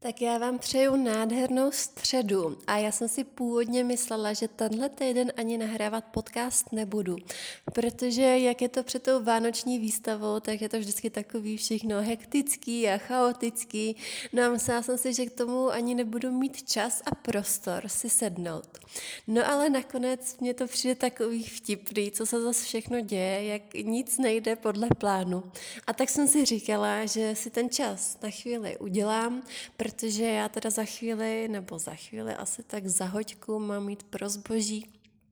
Tak já vám přeju nádhernou středu a já jsem si původně myslela, že tenhle týden ani nahrávat podcast nebudu, protože jak je to před tou vánoční výstavou, tak je to vždycky takový všechno hektický a chaotický. No a myslela jsem si, že k tomu ani nebudu mít čas a prostor si sednout. No ale nakonec mně to přijde takový vtipný, co se zase všechno děje, jak nic nejde podle plánu. A tak jsem si říkala, že si ten čas na chvíli udělám, protože já teda za chvíli, asi tak za hoďku mám mít pro zboží.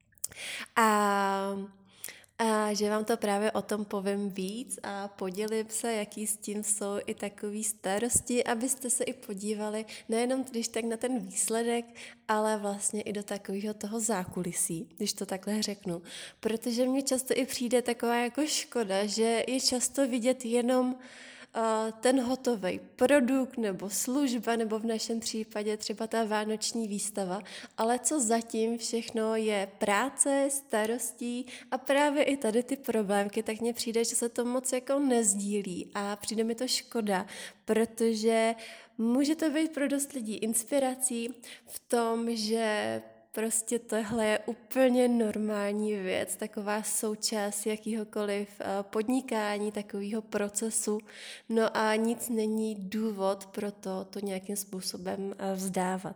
A že vám to právě o tom povím víc a podělím se, jaký s tím jsou i takový starosti, abyste se i podívali nejenom když tak na ten výsledek, ale vlastně i do takového toho zákulisí, když to takhle řeknu. Protože mně často i přijde taková jako škoda, že je často vidět jenom ten hotový produkt nebo služba, nebo v našem případě třeba ta vánoční výstava, ale co zatím všechno je práce, starostí a právě i tady ty problémky, tak mně přijde, že se to moc jako nezdílí a přijde mi to škoda, protože může to být pro dost lidí inspirací v tom, že prostě tohle je úplně normální věc, taková součást jakýhokoliv podnikání, takového procesu. No a nic není důvod pro to nějakým způsobem vzdávat.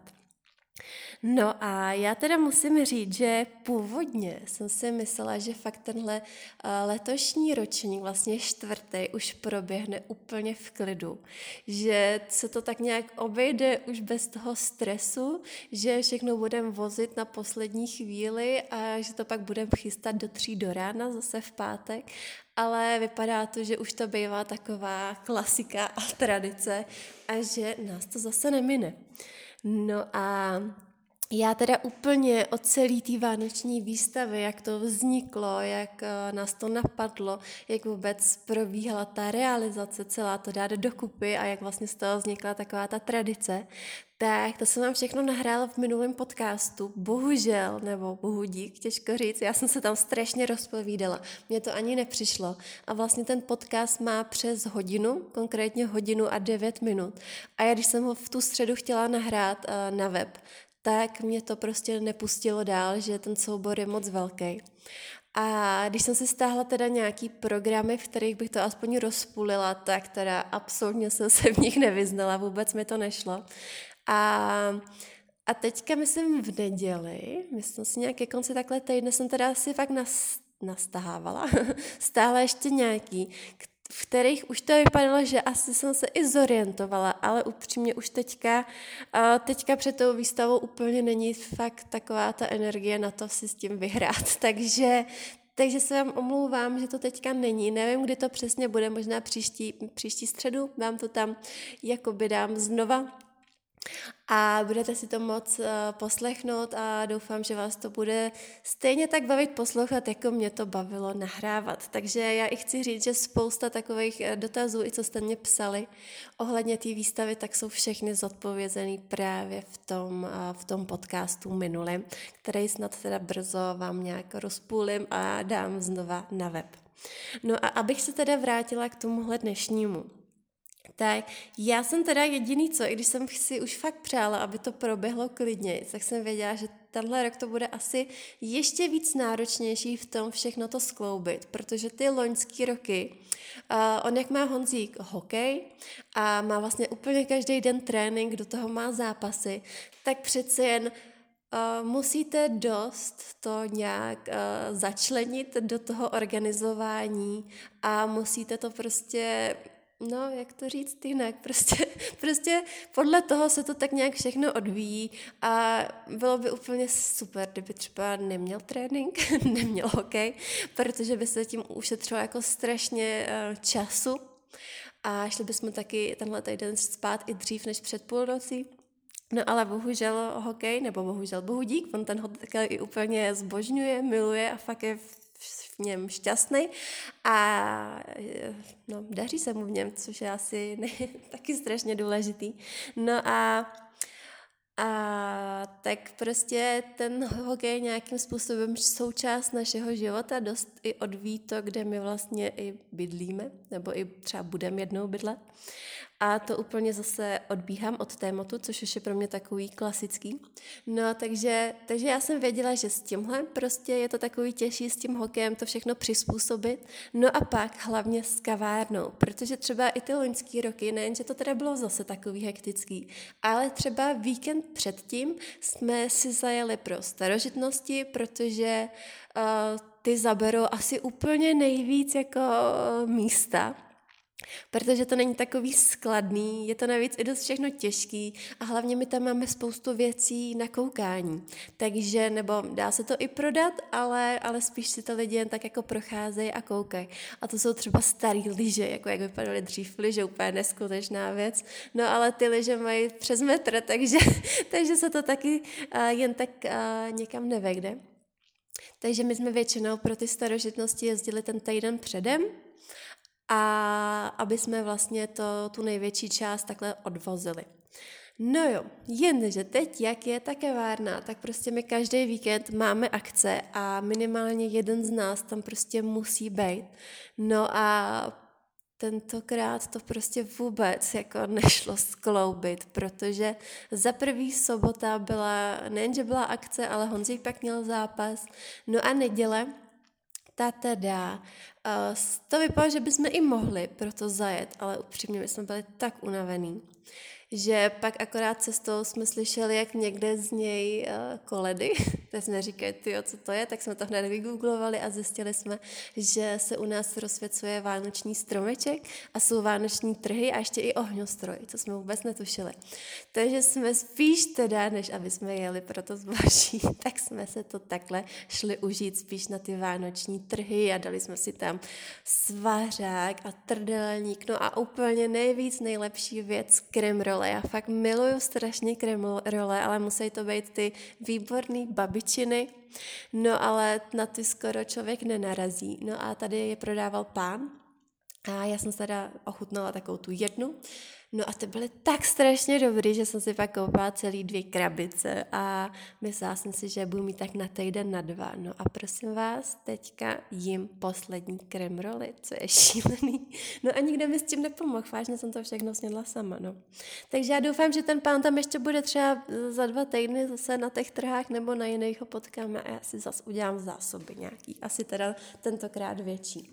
No a já teda musím říct, že původně jsem si myslela, že fakt tenhle letošní ročník, vlastně čtvrtý, už proběhne úplně v klidu. Že se to tak nějak obejde už bez toho stresu, že všechno budeme vozit na poslední chvíli a že to pak budeme chystat do 3 do rána, zase v pátek. Ale vypadá to, že už to bývá taková klasika a tradice a že nás to zase nemine. No a já teda úplně od celé té vánoční výstavy, jak to vzniklo, jak nás to napadlo, jak vůbec probíhala ta realizace, celá to dát dokupy a jak vlastně z toho vznikla taková ta tradice, tak to jsem vám všechno nahrála v minulém podcastu. Bohužel, nebo bohu dík, těžko říct, já jsem se tam strašně rozpovídala. Mně to ani nepřišlo. A vlastně ten podcast má přes hodinu, konkrétně 1:09. A já když jsem ho v tu středu chtěla nahrát na web, tak mě to prostě nepustilo dál, že ten soubor je moc velký. A když jsem si stáhla teda nějaký programy, v kterých bych to aspoň rozpůlila, tak teda absolutně jsem se v nich nevyznala, vůbec mi to nešlo. A teďka myslím v neděli, myslím si nějak ke konci takhle týdne jsem teda asi fakt nastahávala, stále ještě nějaký, v kterých už to vypadalo, že asi jsem se i zorientovala, ale upřímně už teďka před tou výstavou úplně není fakt taková ta energie na to si s tím vyhrát, takže se vám omlouvám, že to teďka není, nevím, kdy to přesně bude, možná příští středu, vám to tam jakoby dám znova, a budete si to moc poslechnout a doufám, že vás to bude stejně tak bavit poslouchat, jako mě to bavilo nahrávat. Takže já i chci říct, že spousta takových dotazů, i co jste mě psali ohledně té výstavy, tak jsou všechny zodpovězený právě v tom podcastu minulém, který snad teda brzo vám nějak rozpůlím a dám znova na web. No a abych se teda vrátila k tomuhle dnešnímu. Tak já jsem teda jediný co, i když jsem si už fakt přála, aby to proběhlo klidně, tak jsem věděla, že tenhle rok to bude asi ještě víc náročnější v tom všechno to skloubit, protože ty loňský roky, on jak má Honzík hokej a má vlastně úplně každý den trénink, do toho má zápasy, tak přece jen musíte dost to nějak začlenit do toho organizování a musíte to prostě... No, jak to říct jinak, prostě podle toho se to tak nějak všechno odvíjí a bylo by úplně super, kdyby třeba neměl trénink, neměl hokej, protože by se tím ušetřilo jako strašně času a šli bychom taky tenhle týden spát i dřív než před půlnocí. No ale bohužel hokej, nebo bohužel bohu dík, on ten hokej i úplně zbožňuje, miluje a fakt je v něm šťastný a no, daří se mu v něm, což je asi taky strašně důležitý. No a tak prostě ten hokej nějakým způsobem součást našeho života dost i odvíjí to, kde my vlastně i bydlíme, nebo i třeba budeme jednou bydlet. A to úplně zase odbíhám od tématu, což už je pro mě takový klasický. No, takže já jsem věděla, že s tímhle prostě je to takový těžší s tím hokejem to všechno přizpůsobit. No a pak hlavně s kavárnou, protože třeba i ty loňský roky, nejen, že to teda bylo zase takový hektický, ale třeba víkend předtím jsme si zajeli pro starožitnosti, protože ty zaberou asi úplně nejvíc jako místa, protože to není takový skladný, je to navíc i dost všechno těžký a hlavně my tam máme spoustu věcí na koukání. Takže, nebo dá se to i prodat, ale spíš si to lidi jen tak jako procházejí a koukají. A to jsou třeba starý lyže, jako jak vypadaly dřív lyže, úplně neskutečná věc. No ale ty lyže mají přes metr, takže se to taky jen tak někam nevejde. Takže my jsme většinou pro ty starožitnosti jezdili ten týden předem, a aby jsme vlastně tu největší část takhle odvozili. No jo, jenže teď, jak je ta kavárna, tak prostě my každý víkend máme akce a minimálně jeden z nás tam prostě musí být. No a tentokrát to prostě vůbec jako nešlo skloubit, protože za první sobota byla, nejenže byla akce, ale Honzík pak měl zápas, no a neděle, ta teda, to vypadalo, že bychom i mohli proto zajet, ale upřímně my jsme byli tak unavený, že pak akorát cestou jsme slyšeli, jak někde z něj koledy, tak jsme říkali, tyjo, co to je, tak jsme to hned vygooglovali a zjistili jsme, že se u nás rozsvěcuje vánoční stromeček a jsou vánoční trhy a ještě i ohňostroj, co jsme vůbec netušili. Takže jsme spíš teda, než aby jsme jeli pro to zboží, tak jsme se to takhle šli užít spíš na ty vánoční trhy a dali jsme si tam svařák a trdelník, no a úplně nejlepší věc, krem roll. Já fakt miluju strašně kremrole, ale musí to být ty výborný babičiny, no ale na ty skoro člověk nenarazí. No a tady je prodával pán a já jsem teda ochutnala takovou tu jednu, no a ty byly tak strašně dobrý, že jsem si pak koupila celý 2 krabice a myslela jsem si, že budu mít tak na týden na 2. No a prosím vás, teďka jim poslední kremroly, co je šílený. No a nikdo mi s tím nepomohl, vážně jsem to všechno snědla sama, no. Takže já doufám, že ten pán tam ještě bude třeba za 2 týdny zase na těch trhách nebo na jiných ho potkáme a já si zase udělám zásoby nějaký, asi teda tentokrát větší.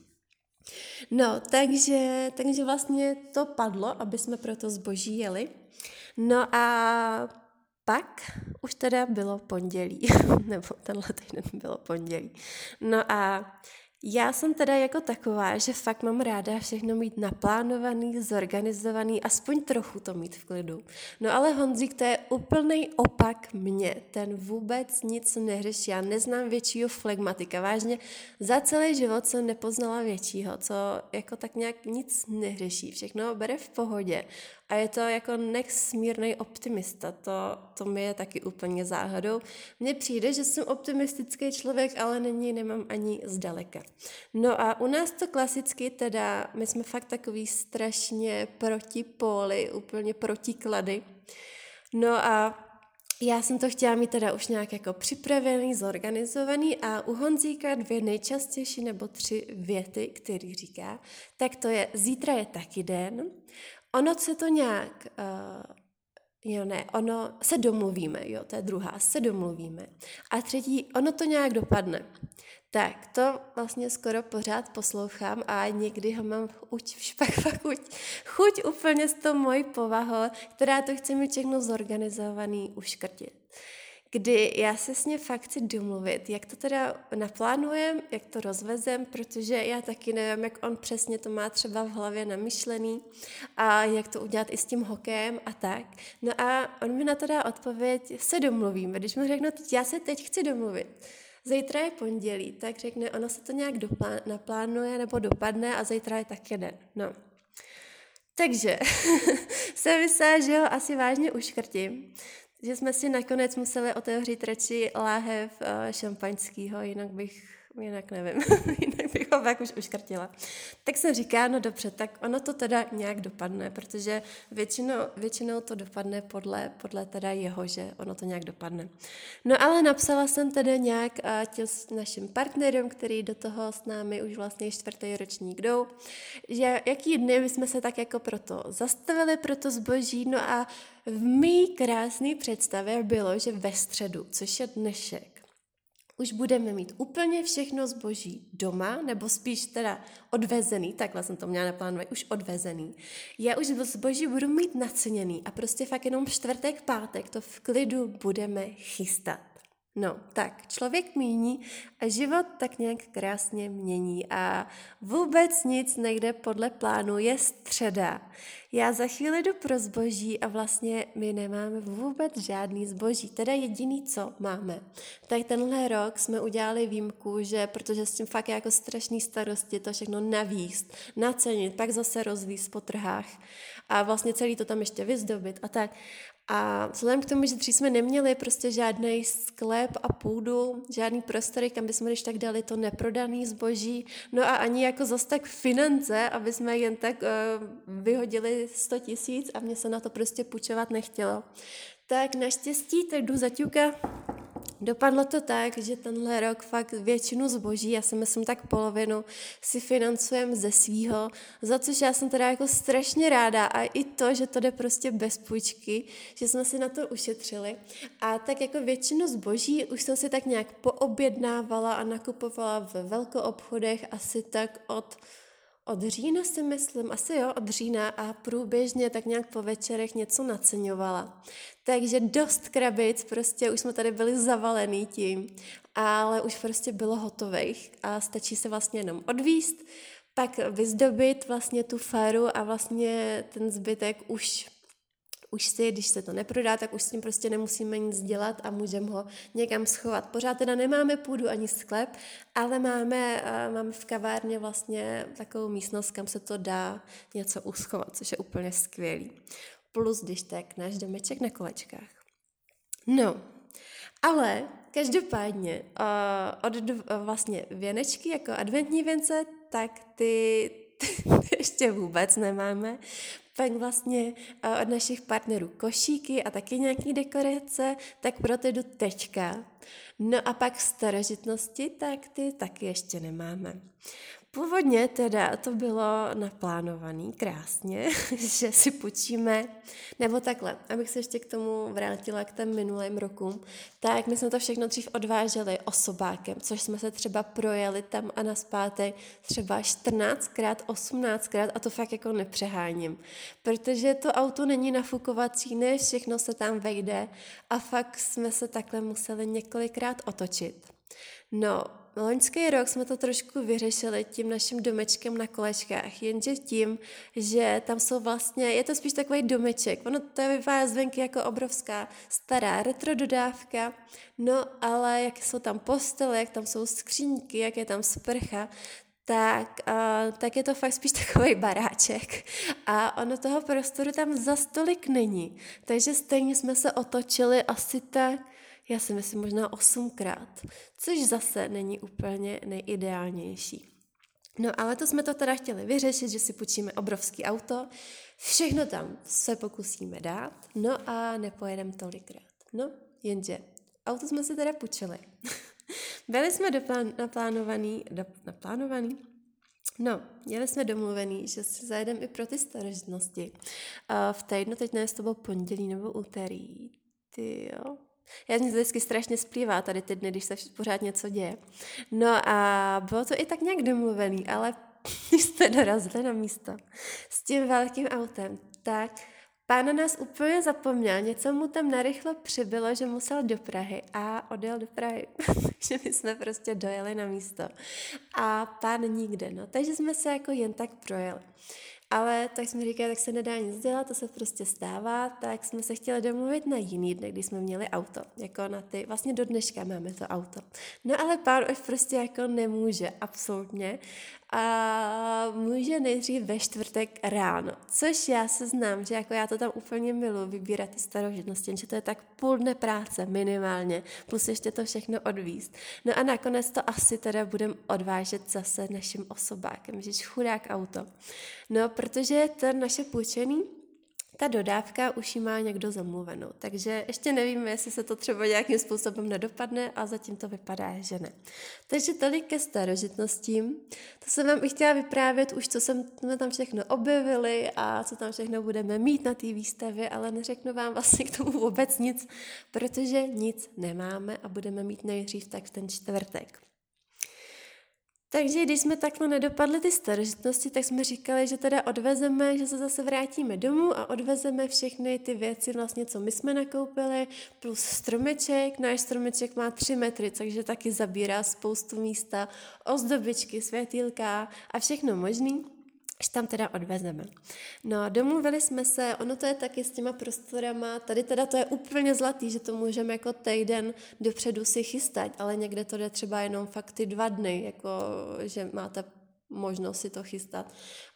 No, takže vlastně to padlo, aby jsme pro to zboží jeli. No a pak už teda bylo pondělí, nebo tenhle týden bylo pondělí. No a já jsem teda jako taková, že fakt mám ráda všechno mít naplánovaný, zorganizovaný, aspoň trochu to mít v klidu. No ale Honzík, to je úplnej opak mě, ten vůbec nic neřeší, já neznám většího flegmatika, vážně za celý život jsem nepoznala většího, co jako tak nějak nic neřeší, všechno bere v pohodě. A je to jako nesmírnej optimista, to mi je taky úplně záhadou. Mně přijde, že jsem optimistický člověk, ale nemám ani zdaleka. No a u nás to klasicky teda, my jsme fakt takový strašně protipóly, úplně protiklady. No a já jsem to chtěla mít teda už nějak jako připravený, zorganizovaný a u Honzíka 2 nejčastější nebo 3 věty, který říká, tak to je zítra je taky den, ono se to nějak, ono se domluvíme, jo, to je druhá, se domluvíme. A třetí, ono to nějak dopadne. Tak, to vlastně skoro pořád poslouchám a někdy ho mám chuť úplně s tou mojí povahou, která to chce mít všechno zorganizovaný, uškrtit. Kdy já se s ním fakt chci domluvit, jak to teda naplánujem, jak to rozvezem, protože já taky nevím, jak on přesně to má třeba v hlavě namyšlený a jak to udělat i s tím hokejem a tak. No a on mi na to dá odpověď, se domluvíme. Když mu řeknu, já se teď chci domluvit. Zítra je pondělí, tak řekne, ono se to nějak naplánuje nebo dopadne a zítra je taky den. No. Takže jsem myslela, že ho asi vážně uškrtím, že jsme si nakonec museli otevřít radši láhev šampaňskýho, jinak bych jinak nevím, jinak bych ho pak už uškrtila. Tak jsem říká, no dobře, tak ono to teda nějak dopadne, protože většinou to dopadne podle teda jeho, že ono to nějak dopadne. No ale napsala jsem teda nějak těm našim partnerům, který do toho s námi už vlastně 4. ročník jdou, že jaký dny my jsme se tak jako proto zastavili pro to zboží, no a v mý krásné představě bylo, že ve středu, což je dnešek, už budeme mít úplně všechno zboží doma, nebo spíš teda odvezený, takhle jsem to měla naplánovat, už odvezený. Já už zboží budu mít naceněný a prostě fakt jenom čtvrtek, pátek to v klidu budeme chystat. No, tak člověk míní a život tak nějak krásně mění a vůbec nic nejde podle plánu, je středa. Já za chvíli jdu pro zboží a vlastně my nemáme vůbec žádný zboží, teda jediný, co máme. Tak tenhle rok jsme udělali výjimku, že protože s tím fakt je jako strašný starosti to všechno navíst, nacenit, pak zase rozvíst po trhách a vlastně celý to tam ještě vyzdobit a tak. A vzhledem k tomu, že dřív jsme neměli prostě žádný sklep a půdu, žádný prostory, kam bychom když tak dali to neprodaný zboží, no a ani jako zas tak finance, aby jsme jen tak vyhodili 100 000 a mně se na to prostě půjčovat nechtělo. Tak naštěstí teď jdu zaťuka. Dopadlo to tak, že tenhle rok fakt většinu zboží, já si myslím tak polovinu, si financujeme ze svýho, za což já jsem teda jako strašně ráda a i to, že to jde prostě bez půjčky, že jsme si na to ušetřili. A tak jako většinu zboží už jsem si tak nějak poobjednávala a nakupovala ve velkoobchodech asi tak od října si myslím, od října a průběžně tak nějak po večerech něco naceňovala. Takže dost krabic, prostě už jsme tady byli zavalený tím, ale už prostě bylo hotových a stačí se vlastně jenom odvíst, pak vyzdobit vlastně tu faru a vlastně ten zbytek už si, když se to neprodá, tak už s tím prostě nemusíme nic dělat a můžeme ho někam schovat. Pořád teda nemáme půdu ani sklep, ale máme v kavárně vlastně takovou místnost, kam se to dá něco uschovat, což je úplně skvělý. Plus, když tak, náš domeček na kolečkách. No, ale každopádně vlastně věnečky jako adventní věnce, tak ty ještě vůbec nemáme. Pak vlastně od našich partnerů košíky a taky nějaký dekorace, tak proto jdu teďka. No a pak starožitnosti, tak ty taky ještě nemáme. Původně teda to bylo naplánovaný krásně, že si půjčíme, nebo takhle, abych se ještě k tomu vrátila k těm minulým rokům, tak my jsme to všechno dřív odváželi osobákem, což jsme se třeba projeli tam a nazpátek třeba 14krát, 18krát a to fakt jako nepřeháním, protože to auto není nafukovací, ne všechno se tam vejde a fakt jsme se takhle museli několikrát otočit. No, loňský rok jsme to trošku vyřešili tím naším domečkem na kolečkách, jenže tím, že tam jsou vlastně, je to spíš takový domeček, ono to vypadá zvenky jako obrovská stará retro dodávka, no ale jak jsou tam postele, jak tam jsou skříňky, jak je tam sprcha, tak je to fakt spíš takový baráček a ono toho prostoru tam zas tolik není, takže stejně jsme se otočili asi tak, já si myslím možná 8krát, což zase není úplně nejideálnější. No ale to jsme to teda chtěli vyřešit, že si půjčíme obrovský auto, všechno tam se pokusíme dát, no a nepojedeme tolikrát. No, jenže auto jsme si teda půjčili. Byli jsme naplánovaný? No, měli jsme domluvený, že si zajedeme i pro ty starožitnosti. V týdnu, teď nevím, to bylo pondělí nebo úterý, jo. Já mě to vždycky strašně splývá tady ty dny, když se pořád něco děje. No a bylo to i tak nějak domluvený, ale když jsme dorazili na místo s tím velkým autem, tak pán na nás úplně zapomněl, něco mu tam narychlo přibylo, že musel do Prahy a odjel do Prahy. Takže my jsme prostě dojeli na místo a pán nikde, no. Takže jsme se jako jen tak projeli. Ale tak jsme říkali, tak se nedá nic dělat, to se prostě stává, tak jsme se chtěli domluvit na jiný dne, kdy jsme měli auto, jako na ty, vlastně do dneška máme to auto. No ale pán už prostě jako nemůže, absolutně. a může nejdřív ve čtvrtek ráno, což já se znám, že jako já to tam úplně miluji, vybírat ty starožitnosti, že to je tak půl dne práce minimálně, plus ještě to všechno odvízt. No a nakonec to asi teda budem odvážet zase naším osobákem, že chudák auto. No, protože to naše půjčený, ta dodávka už ji má někdo zamluvenou, takže ještě nevíme, jestli se to třeba nějakým způsobem nedopadne a zatím to vypadá, že ne. Takže tolik ke starožitnostím. To jsem vám i chtěla vyprávět už, co jsme tam všechno objevili a co tam všechno budeme mít na té výstavě, ale neřeknu vám vlastně k tomu vůbec nic, protože nic nemáme a budeme mít nejdřív tak v ten čtvrtek. Takže když jsme takhle nedopadli ty starožitnosti, tak jsme říkali, že teda odvezeme, že se zase vrátíme domů a odvezeme všechny ty věci vlastně, co my jsme nakoupili, plus stromeček. Náš stromeček má 3 metry, takže taky zabírá spoustu místa, ozdobičky, světýlka a všechno možný, až tam teda odvezeme. No, domluvili jsme se, ono to je taky s těma prostorama, tady teda to je úplně zlatý, že to můžeme jako týden dopředu si chystat, ale někde to jde třeba jenom fakt ty 2 dny, jako že máte možnost si to chystat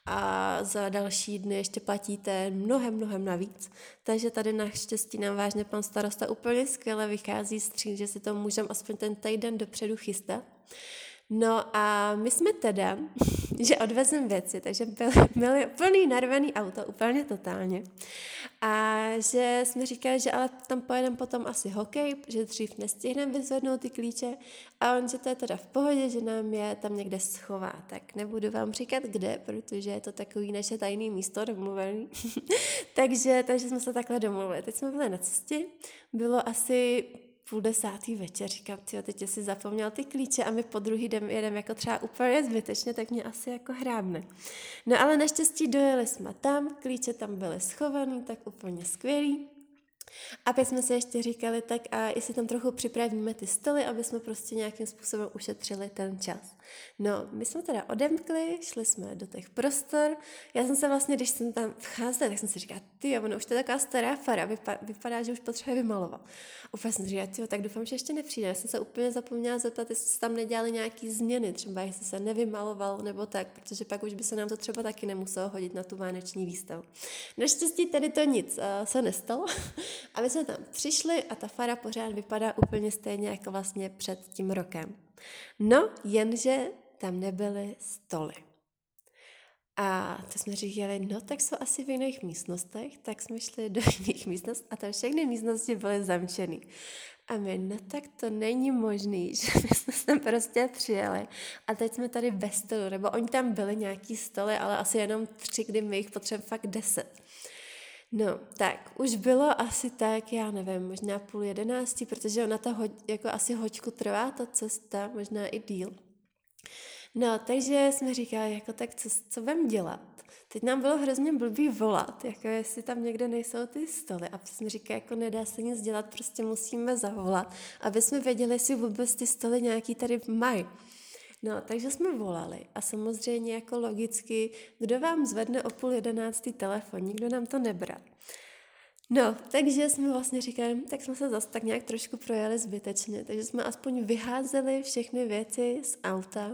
a za další dny ještě platíte mnohem navíc. Takže tady naštěstí nám vážně pan starosta úplně skvěle vychází stříc, že si to můžeme aspoň ten týden dopředu chystat. No a my jsme teda, že odvezem věci, takže byli plný narvaný auto, úplně totálně. A že jsme říkali, že ale tam pojedeme potom asi hokej, že dřív nestihneme vyzvednout ty klíče a on, že to je teda v pohodě, že nám je tam někde schová. Tak nebudu vám říkat kde, protože je to takový naše tajné místo domluvený. takže jsme se takhle domluvili. Teď jsme byli na cestě, bylo asi 9:30 večer, říkám, teď si zapomněl ty klíče a my po druhý jedeme jako třeba úplně zbytečně, tak mě asi jako hrábne. No ale naštěstí dojeli jsme tam, klíče tam byly schovaný, tak úplně skvělý. A pak jsme si ještě říkali, tak a jestli tam trochu připravíme ty stoly, aby jsme prostě nějakým způsobem ušetřili ten čas. No, my jsme teda odemkli, šli jsme do těch prostor. Já jsem se vlastně, když jsem tam vcházela, tak jsem si říkala, ono už to je taková stará fara, vypadá, že už potřebuje vymalovat. Úplně jsem si říkala, tak doufám, že ještě nepřijde. Já jsem se úplně zapomněla zeptat, jestli se tam nedělali nějaký změny, třeba jestli se nevymalovalo nebo tak, protože pak už by se nám to třeba taky nemuselo hodit na tu vánoční výstavu. Naštěstí tady to nic se nestalo. A my jsme tam přišli a ta fara pořád vypadá úplně stejně jako vlastně před tím rokem. No, jenže tam nebyly stoly. A to jsme říkali, no tak jsou asi v jiných místnostech, tak jsme šli do jiných místností a tam všechny místnosti byly zamčený. A my, no tak to není možný, že my jsme sem prostě přijeli a teď jsme tady bez stolu, nebo oni tam byli nějaký stoly, ale asi jenom 3, kdy my jich potřebujeme fakt 10. No, tak, už bylo asi tak, já nevím, možná 10:30, protože ona to jako asi hoďku trvá, ta cesta, možná i díl. No, takže jsme říkali, jako tak, co budeme dělat? Teď nám bylo hrozně blbý volat, jako jestli tam někde nejsou ty stoly. A jsme říkali, jako nedá se nic dělat, prostě musíme zavolat, aby jsme věděli, jestli vůbec ty stoly nějaký tady mají. No, takže jsme volali a samozřejmě jako logicky, kdo vám zvedne o 10:30 telefon, nikdo nám to nebral. No, takže jsme vlastně říkali, tak jsme se zase tak nějak trošku projeli zbytečně, takže jsme aspoň vyházeli všechny věci z auta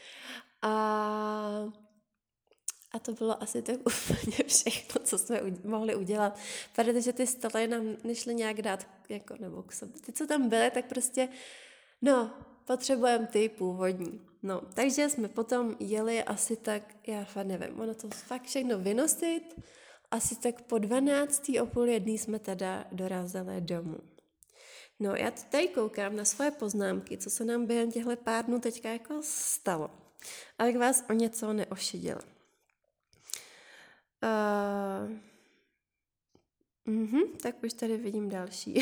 a to bylo asi tak úplně všechno, co jsme mohli udělat, protože ty stoly nám nešly nějak dát, jako, nebo k sobě. Ty, co tam byly, tak prostě, no, potřebujeme ty původní. No, takže jsme potom jeli asi tak, já fakt nevím, ono to fakt všechno vynosit, asi tak po 12. o 12:30 jsme teda dorazili domů. No, já tady koukám na svoje poznámky, co se nám během těchto pár dnů teďka jako stalo, abych vás o něco neošidila. Tak už tady vidím další.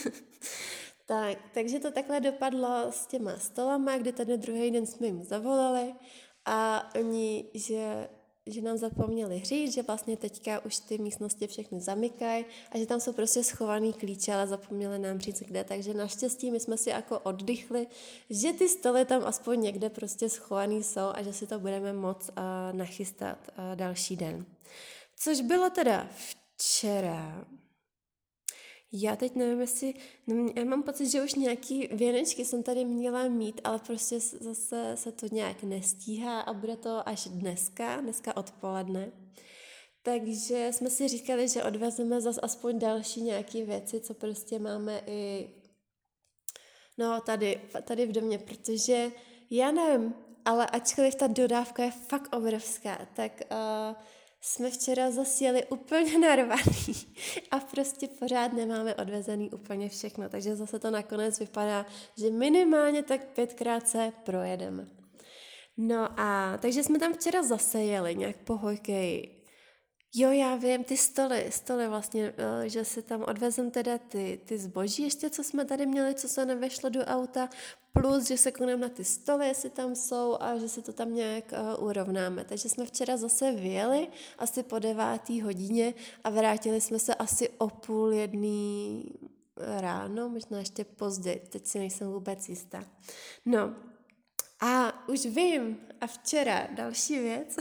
Takže to takhle dopadlo s těma stolama, kdy tady druhý den jsme jim zavolali a oni, že nám zapomněli říct, že vlastně teďka už ty místnosti všechny zamykají a že tam jsou prostě schovaný klíče, ale zapomněli nám říct kde, takže naštěstí my jsme si jako oddychli, že ty stoly tam aspoň někde prostě schovaný jsou a že si to budeme moct nachystat další den. Což bylo teda včera. Já teď nevím, já mám pocit, že už nějaký věnečky jsem tady měla mít, ale prostě zase se to nějak nestíhá a bude to až dneska odpoledne. Takže jsme si říkali, že odvezeme zase aspoň další nějaké věci, co prostě máme i tady v domě, protože já nevím, ale ačkoliv ta dodávka je fakt obrovská, tak jsme včera zase jeli úplně narvaný a prostě pořád nemáme odvezený úplně všechno, takže zase to nakonec vypadá, že minimálně tak 5krát se projedeme. No a takže jsme tam včera zase jeli nějak po hojkeji. Jo, já vím, ty stoly vlastně, že si tam odvezem teda ty zboží ještě, co jsme tady měli, co se nevešlo do auta, plus, že se konem na ty stoly, jestli tam jsou a že se to tam nějak urovnáme. Takže jsme včera zase vyjeli asi po 9:00 a vrátili jsme se asi o 12:30 ráno, možná ještě později, teď si nejsem vůbec jistá. No, a už vím, a včera další věc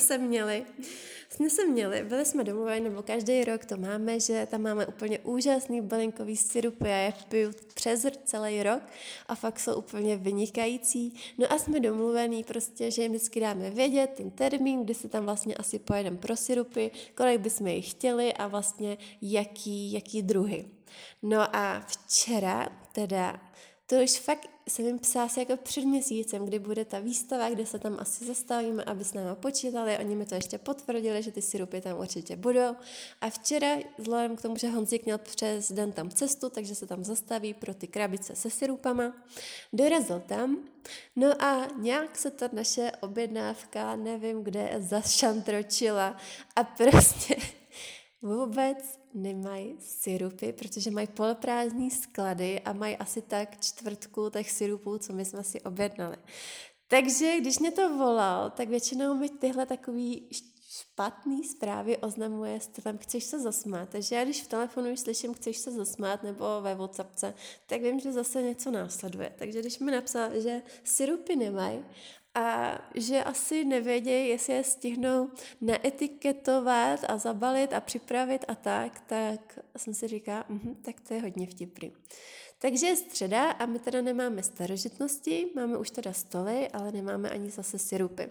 jsme se měli, byli jsme domluveni, nebo každý rok to máme, že tam máme úplně úžasný bylinkový sirupy, já je piju přes celý rok a fakt jsou úplně vynikající. No a jsme domluvení prostě, že jim vždycky dáme vědět ten termín, kdy se tam vlastně asi pojedeme pro sirupy, kolik bychom jich chtěli a vlastně jaký druhy. No a včera teda, to už fakt jsem jim psala asi jako před měsícem, kdy bude ta výstava, kde se tam asi zastavíme, aby s námi počítali. Oni mi to ještě potvrdili, že ty sirupy tam určitě budou. A včera, vzhledem k tomu, že Honzík měl přes den tam cestu, takže se tam zastaví pro ty krabice se sirupama, dorazil tam. No a nějak se ta naše objednávka, nevím kde, zašantročila a prostě vůbec nemají sirupy, protože mají poloprázdný sklady a mají asi tak 1/4 těch sirupů, co my jsme si objednali. Takže když mě to volal, tak většinou mi tyhle takový špatný zprávy oznamuje stylem chceš se zasmát. Takže já když v telefonu už slyším chceš se zasmát nebo ve WhatsAppce, tak vím, že zase něco následuje. Takže když mi napsal, že sirupy nemají a že asi nevědějí, jestli je stihnou naetiketovat a zabalit a připravit a tak jsem si říkala, tak to je hodně vtipný. Takže je středa a my teda nemáme starožitnosti, máme už teda stoly, ale nemáme ani zase sirupy.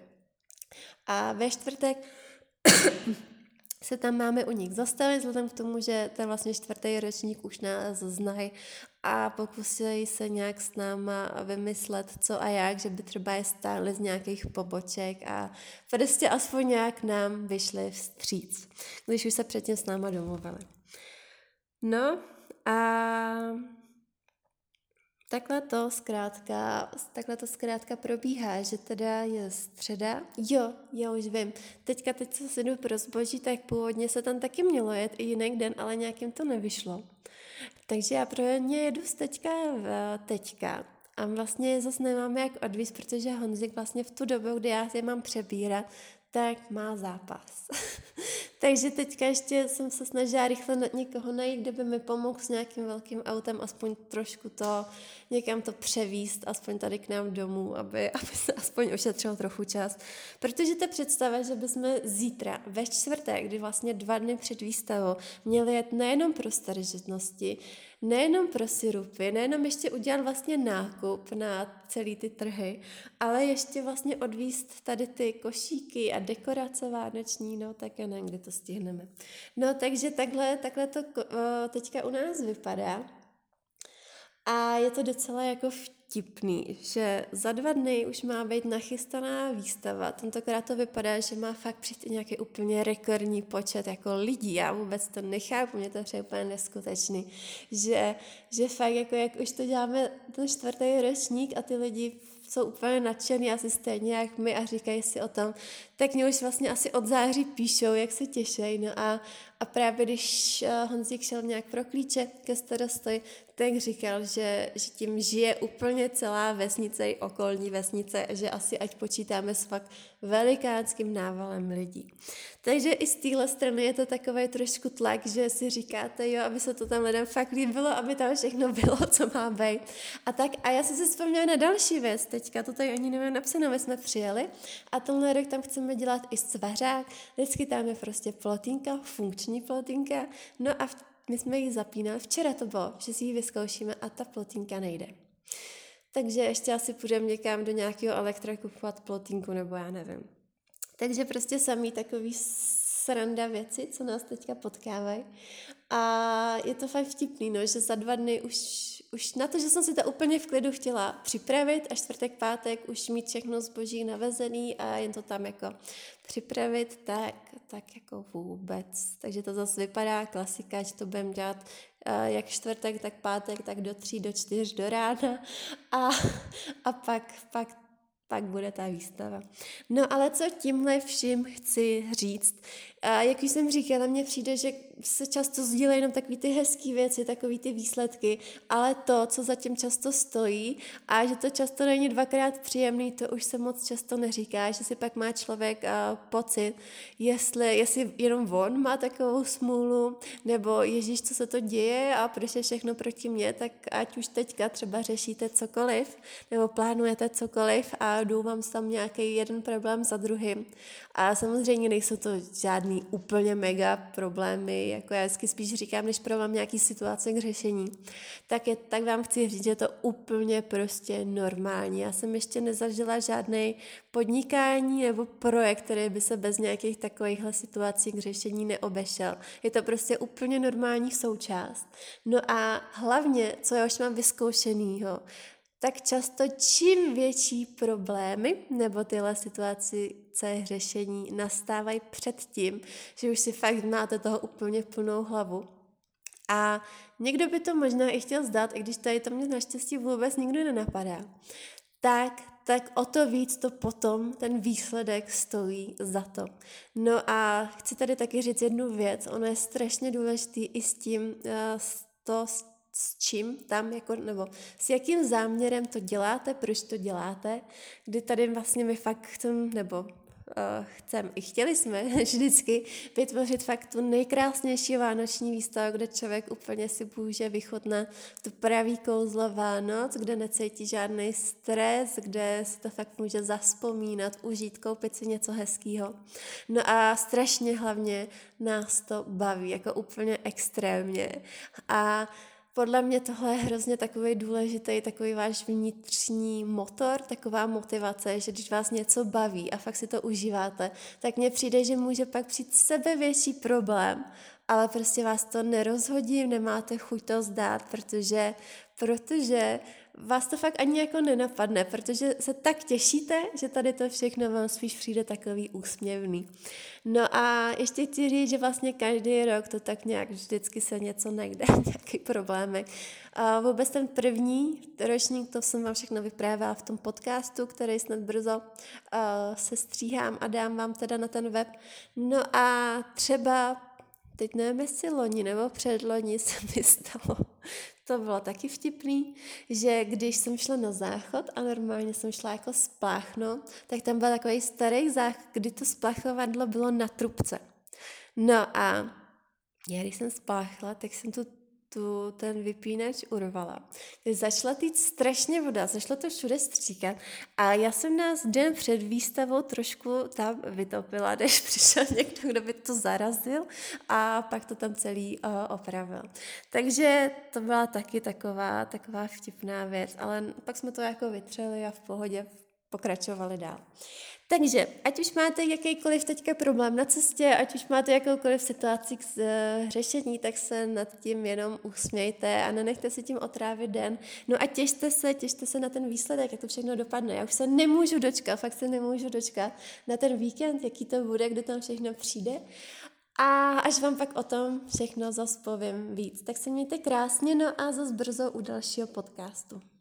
A ve čtvrtek se tam máme u nich zastavit, vzhledem k tomu, že ten vlastně 4. ročník už nás znají a pokusili se nějak s náma vymyslet co a jak, že by třeba je stáli z nějakých poboček a prostě aspoň nějak nám vyšli vstříc, když už se předtím s náma domluvili. No a takhle to zkrátka probíhá, že teda je středa. Jo, já už vím. Teď co si jdu pro zboží, tak původně se tam taky mělo jet i jiný den, ale nějakým to nevyšlo. Takže já pro ně jedu teďka. A vlastně zase nemám jak odvízt, protože Honzik vlastně v tu dobu, kdy já je mám přebírat, tak má zápas. Takže teďka ještě jsem se snažila rychle někoho najít, kdo by mi pomohl s nějakým velkým autem, aspoň trošku někam to převíst, aspoň tady k nám domů, aby se aspoň ušetřil trochu čas. Protože ta představa, že bychom zítra ve čtvrtek, kdy vlastně 2 dny před výstavou, měli jet nejenom pro starožitnosti, nejenom pro sirupy, nejenom ještě udělat vlastně nákup na celý ty trhy, ale ještě vlastně odvízt tady ty košíky a dekorace vánoční, no tak já nevím, kdy to stihneme. No takže takhle to teďka u nás vypadá a je to docela jako vtipný, že za 2 dny už má být nachystaná výstava. Tentokrát to vypadá, že má fakt přijít nějaký úplně rekordní počet jako lidí. Já vůbec to nechápu, mě to přijde úplně neskutečný, že fakt jako jak už to děláme ten 4. ročník a ty lidi jsou úplně nadšený asi stejně jak my a říkají si o tom, tak mě už vlastně asi od září píšou, jak se těšejí. No a právě když Honzík šel nějak pro klíče ke starostoji, tak říkal, že tím žije úplně celá vesnice i okolní vesnice, že asi ať počítáme s fakt velikánským návalem lidí. Takže i z téhle strany je to takový trošku tlak, že si říkáte, jo, aby se to tam lidem fakt líbilo, aby tam všechno bylo, co má být. A já jsem si vzpomněla na další věc teďka, to tady oni nemají napsané, my jsme přijeli a tenhle rok tam chceme dělat i svařák, vždycky tam je prostě plotínka, funkční plotínka, no a my jsme ji zapínali, včera to bylo, že si ji vyzkoušíme a ta plotínka nejde. Takže ještě asi půjdeme někam do nějakého elektra kupovat plotínku, nebo já nevím. Takže prostě samý takový sranda věci, co nás teďka potkávají. A je to fakt vtipný, no, že za 2 dny už na to, že jsem si to úplně v klidu chtěla připravit a čtvrtek, pátek už mít všechno zboží navezený a jen to tam jako připravit, tak jako vůbec. Takže to zase vypadá klasika, že to budeme dělat jak čtvrtek, tak pátek, tak do 3, do 4 do rána a pak bude ta výstava. No ale co tímhle vším chci říct? Jak už jsem říkala, mně přijde, že se často sdílejí jenom takový ty hezký věci, takový ty výsledky, ale to, co zatím často stojí a že to často není 2krát příjemný, to už se moc často neříká, že si pak má člověk pocit, jestli jenom on má takovou smůlu, nebo Ježíš, co se to děje a proč je všechno proti mně, tak ať už teďka třeba řešíte cokoliv, nebo plánujete cokoliv a jdu vám tam nějaký jeden problém za druhým. A samozřejmě nejsou to žádný úplně mega problémy, jako já vždycky spíš říkám, než problém nějaký situace k řešení, tak vám chci říct, že je to úplně prostě normální. Já jsem ještě nezažila žádný podnikání nebo projekt, který by se bez nějakých takovýchhle situací k řešení neobešel. Je to prostě úplně normální součást. No a hlavně, co já už mám vyzkoušenýho, tak často čím větší problémy nebo tyhle situace řešení nastávají před tím, že už si fakt máte toho úplně plnou hlavu. A někdo by to možná i chtěl zdát, i když tady to mě naštěstí vůbec nikdo nenapadá, tak o to víc to potom ten výsledek stojí za to. No a chci tady taky říct jednu věc, ono je strašně důležitý i s tím, s čím tam, jako, nebo s jakým záměrem to děláte, proč to děláte, kdy tady vlastně my fakt chtěli jsme vždycky vytvořit fakt tu nejkrásnější vánoční výstavu, kde člověk úplně si může vychutnat tu pravý kouzlo Vánoc, kde necítí žádný stres, kde si to fakt může zavzpomínat, užít, koupit si něco hezkýho. No a strašně hlavně nás to baví, jako úplně extrémně. A podle mě tohle je hrozně takový důležitý, takový váš vnitřní motor, taková motivace, že když vás něco baví a fakt si to užíváte, tak mně přijde, že může pak přijít sebevětší problém, ale prostě vás to nerozhodí, nemáte chuť to zdát, protože vás to fakt ani jako nenapadne, protože se tak těšíte, že tady to všechno vám spíš přijde takový úsměvný. No a ještě chci říct, že vlastně každý rok to tak nějak vždycky se něco najde, nějaký problémek. A vůbec ten první ročník, to jsem vám všechno vyprávěla v tom podcastu, který snad brzo sestříhám a dám vám teda na ten web. No a třeba teď nevím, jestli loni nebo předloni se mi stalo. To bylo taky vtipný, že když jsem šla na záchod a normálně jsem šla jako spláchnout, tak tam byl takový starý záchod, kdy to splachovadlo bylo na trubce. No a já když jsem spláchla, tak jsem ten vypínač urvala. Začala týct strašně voda, začalo to všude stříkat a já jsem nás den před výstavou trošku tam vytopila, než přišel někdo, kdo by to zarazil a pak to tam celý opravil. Takže to byla taky taková vtipná věc, ale pak jsme to jako vytřeli a v pohodě pokračovali dál. Takže, ať už máte jakýkoliv teďka problém na cestě, ať už máte jakoukoliv situaci k řešení, tak se nad tím jenom usmějte a nenechte si tím otrávit den. No a těšte se na ten výsledek, jak to všechno dopadne. Já už se nemůžu dočkat na ten víkend, jaký to bude, kdo tam všechno přijde. A až vám pak o tom všechno zas povím víc. Tak se mějte krásně, no a zas brzo u dalšího podcastu.